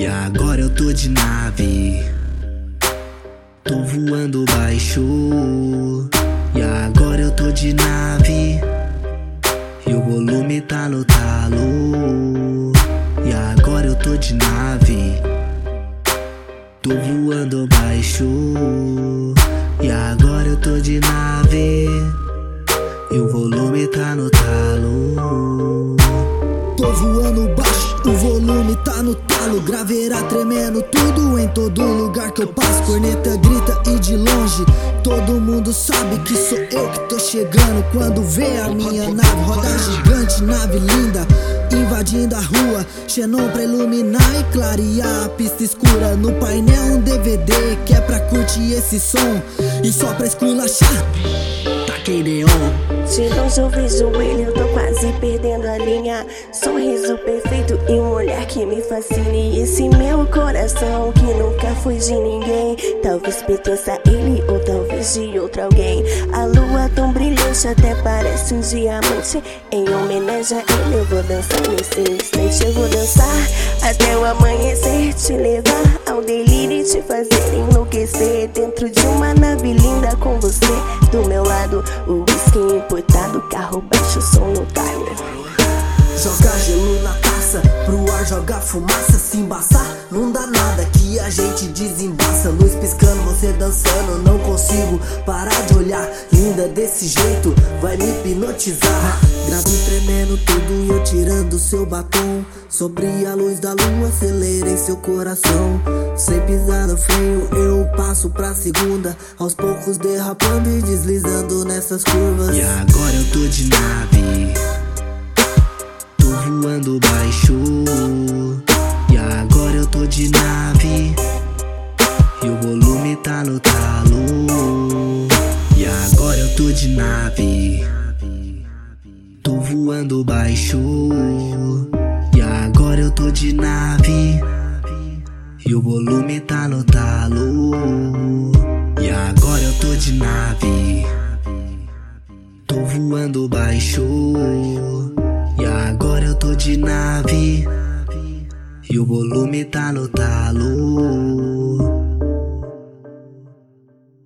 agora eu tô de nave, tô voando baixo. E agora eu tô de nave, e o volume tá no talo. E agora eu tô de nave, tô voando baixo. E agora eu tô de nave, e o volume tá no talo. Tô voando baixo, o volume tá no talo. Graveira tremendo, tudo em todo lugar que eu passo. Corneta grita e de longe todo mundo sabe que sou eu que tô chegando. Quando vê a minha nave, roda gigante, nave linda, invadindo a rua, xenon pra iluminar e clarear a pista escura. No painel um DVD que é pra curtir esse som, e só pra esculachar taquei neon. De longe eu vejo ele, eu tô quase perdendo a linha. Sorriso perfeito e um olhar que me fascina. E esse meu coração que nunca foi de ninguém, talvez pertença a ele ou talvez de outro alguém. A lua tão brilhante até parece um diamante. Em homenagem a ele eu vou dançar nesse instante. Eu vou dançar até o amanhecer, te levar ao delírio e te fazer enlouquecer. Dentro de uma nave linda com você do meu lado, o whisky importado, carro baixo, som no timer. Joga gelo na taça, pro ar joga fumaça. Se embaçar, não dá nada que a gente desembaça. Luz piscando, você dançando, não consigo parar de olhar. Linda desse jeito, vai me hipnotizar. Grave tremendo tudo e eu tirando seu batom. Sobre a luz da lua, acelerei seu coração. Sem pisar no freio, eu passo pra segunda, aos poucos derrapando e deslizando nessas curvas. E agora eu tô de nave, tô voando baixo. E agora eu tô de nave, e o volume tá no talo. E agora eu tô de nave, tô voando baixo. E agora eu tô de nave, e o volume tá no talo. E agora eu tô de nave, tô voando baixo. E agora eu tô de nave, e o volume tá no talo.